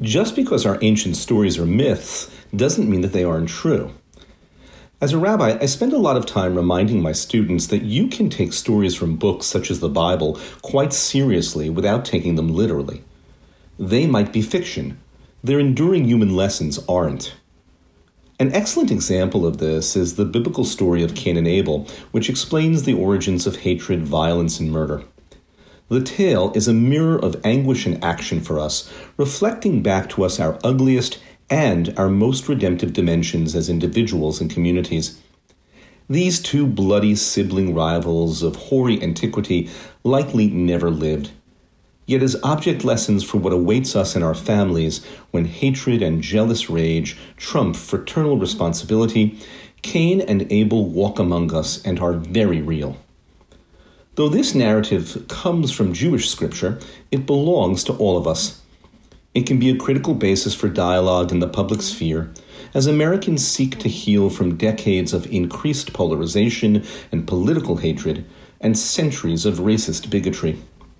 Just because our ancient stories are myths doesn't mean that they aren't true. As a rabbi, I spend a lot of time reminding my students that you can take stories from books such as the Bible quite seriously without taking them literally. They might be fiction. Their enduring human lessons aren't. An excellent example of this is the biblical story of Cain and Abel, which explains the origins of hatred, violence, and murder. The tale is a mirror of anguish and action for us, reflecting back to us our ugliest and our most redemptive dimensions as individuals and communities. These two bloody sibling rivals of hoary antiquity likely never lived. Yet as object lessons for what awaits us in our families when hatred and jealous rage trump fraternal responsibility, Cain and Abel walk among us and are very real. Though this narrative comes from Jewish scripture, it belongs to all of us. It can be a critical basis for dialogue in the public sphere as Americans seek to heal from decades of increased polarization and political hatred and centuries of racist bigotry.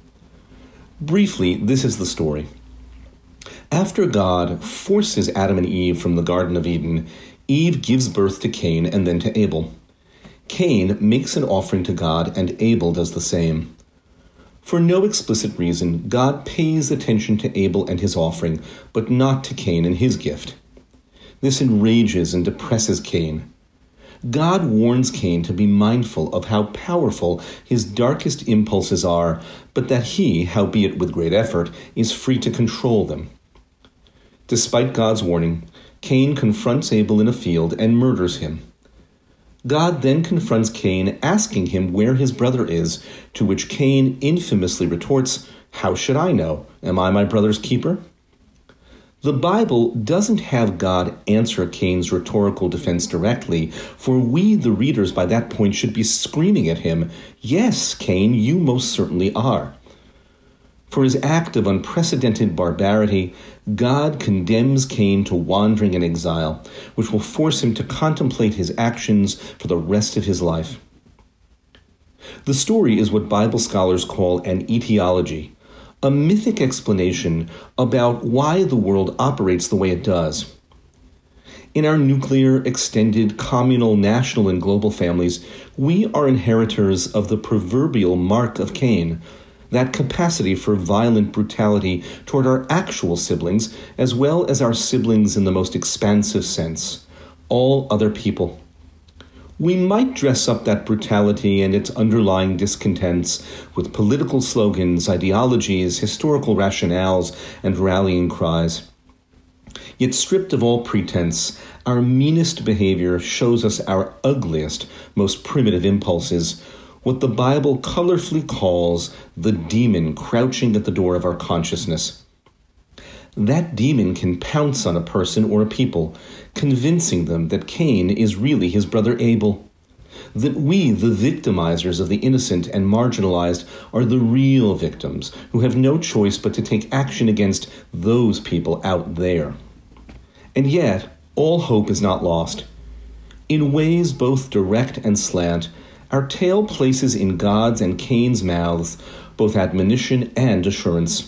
Briefly, this is the story. After God forces Adam and Eve from the Garden of Eden, Eve gives birth to Cain and then to Abel. Cain makes an offering to God, and Abel does the same. For no explicit reason, God pays attention to Abel and his offering, but not to Cain and his gift. This enrages and depresses Cain. God warns Cain to be mindful of how powerful his darkest impulses are, but that he, howbeit with great effort, is free to control them. Despite God's warning, Cain confronts Abel in a field and murders him. God then confronts Cain, asking him where his brother is, to which Cain infamously retorts, "How should I know? Am I my brother's keeper?" The Bible doesn't have God answer Cain's rhetorical defense directly, for we, the readers, by that point should be screaming at him, "Yes, Cain, you most certainly are." For his act of unprecedented barbarity, God condemns Cain to wandering and exile, which will force him to contemplate his actions for the rest of his life. The story is what Bible scholars call an etiology, a mythic explanation about why the world operates the way it does. In our nuclear, extended, communal, national, and global families, we are inheritors of the proverbial mark of Cain, that capacity for violent brutality toward our actual siblings, as well as our siblings in the most expansive sense, all other people. We might dress up that brutality and its underlying discontents with political slogans, ideologies, historical rationales, and rallying cries. Yet stripped of all pretense, our meanest behavior shows us our ugliest, most primitive impulses, what the Bible colorfully calls the demon crouching at the door of our consciousness. That demon can pounce on a person or a people, convincing them that Cain is really his brother Abel, that we, the victimizers of the innocent and marginalized, are the real victims who have no choice but to take action against those people out there. And yet, all hope is not lost. In ways both direct and slant, our tale places in God's and Cain's mouths both admonition and assurance.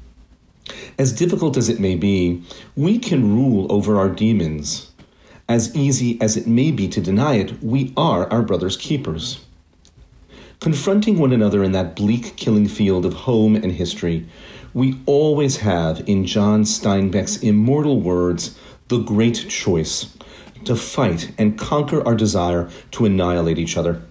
As difficult as it may be, we can rule over our demons. As easy as it may be to deny it, we are our brother's keepers. Confronting one another in that bleak killing field of home and history, we always have, in John Steinbeck's immortal words, the great choice to fight and conquer our desire to annihilate each other.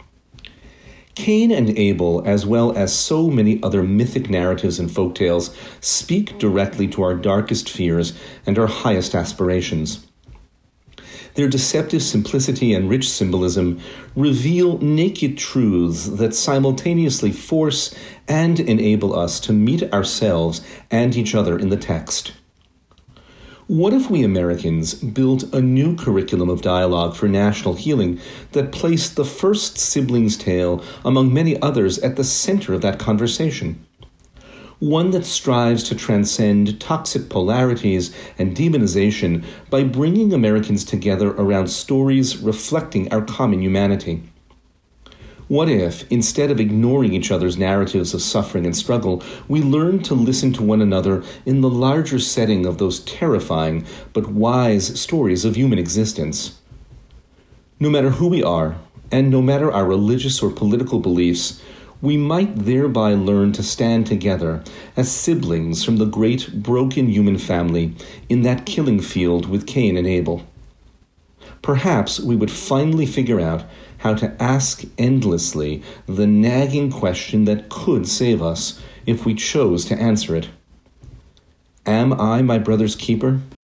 Cain and Abel, as well as so many other mythic narratives and folktales, speak directly to our darkest fears and our highest aspirations. Their deceptive simplicity and rich symbolism reveal naked truths that simultaneously force and enable us to meet ourselves and each other in the text. What if we Americans built a new curriculum of dialogue for national healing that placed the first sibling's tale among many others at the center of that conversation? One that strives to transcend toxic polarities and demonization by bringing Americans together around stories reflecting our common humanity. What if, instead of ignoring each other's narratives of suffering and struggle, we learned to listen to one another in the larger setting of those terrifying but wise stories of human existence? No matter who we are, and no matter our religious or political beliefs, we might thereby learn to stand together as siblings from the great broken human family in that killing field with Cain and Abel. Perhaps we would finally figure out how to ask endlessly the nagging question that could save us if we chose to answer it. Am I my brother's keeper?